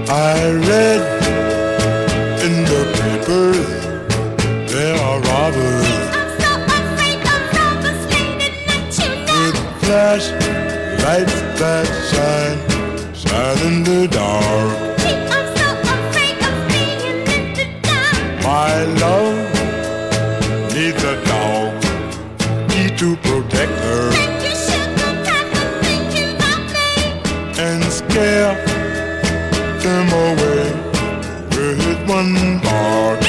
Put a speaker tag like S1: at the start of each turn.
S1: I read in the papers there are robbers.
S2: I'm so afraid of robbers, lady, that you know.
S1: With flash lights that shine in the dark.
S2: Gee, I'm so afraid of being in the dark.
S1: My love needs a dog, me to protect her
S2: Thank you, sugar papa, thinking of me.
S1: and scare them away with one bark.